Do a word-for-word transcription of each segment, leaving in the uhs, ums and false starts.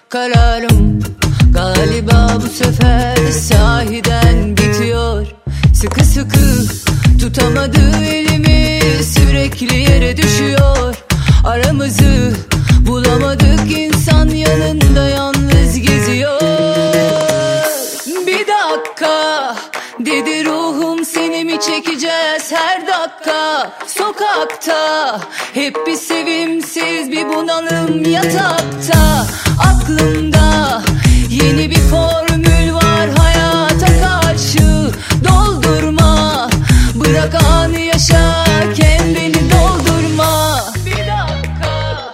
kararım galiba bu sefer sahiden bitiyor. Sıkı sıkı tutamadığı elimi sürekli yere düşüyor. Aramızı bulamadık, insan yanında yalnız geziyor. Bir dakika dedi ruhum, seni mi çekeceğiz her dakika? Sokakta hep bir sevimsiz, bir bunalım yatakta. Aklımda yeni bir formül var hayata karşı. Doldurma, bırak anı yaşa, kendini doldurma. Bir dakika.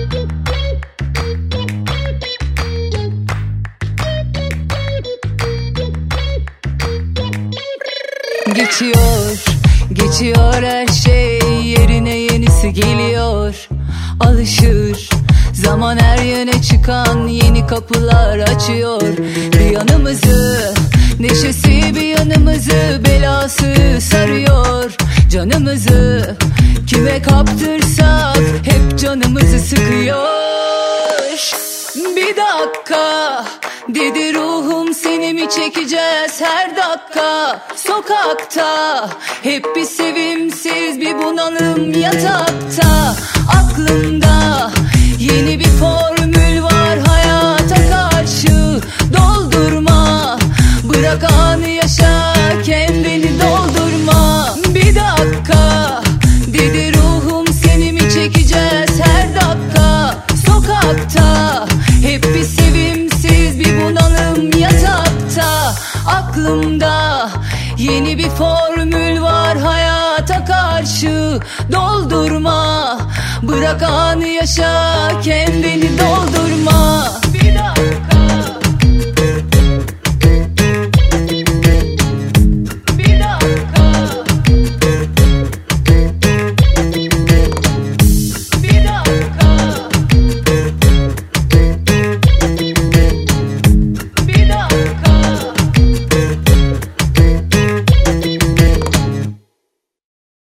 Geçiyor, geçiyor her şey, yerine yenisi geliyor. Alışır zaman her yöne çıkan yeni kapılar açıyor. Bir yanımızı neşesi, bir yanımızı belası sarıyor. Canımızı kime kaptırsak hep canımızı sıkıyor. Bir dakika dedi ruhum, seni mi çekeceğiz her dakika? Sokakta hep bir sevimsiz, bir bunalım yatakta. Aklımda yeni bir formül var hayata karşı. Doldurma, bırak anı yaşa, kendini doldurma. Bir dakika dedi ruhum, seni mi çekeceğiz her dakika? Sokakta hep bir sevimsiz, bir bunalım yatakta. Aklımda yeni bir formül var hayata karşı. Doldurma, bırak anı yaşa, kendini doldurma.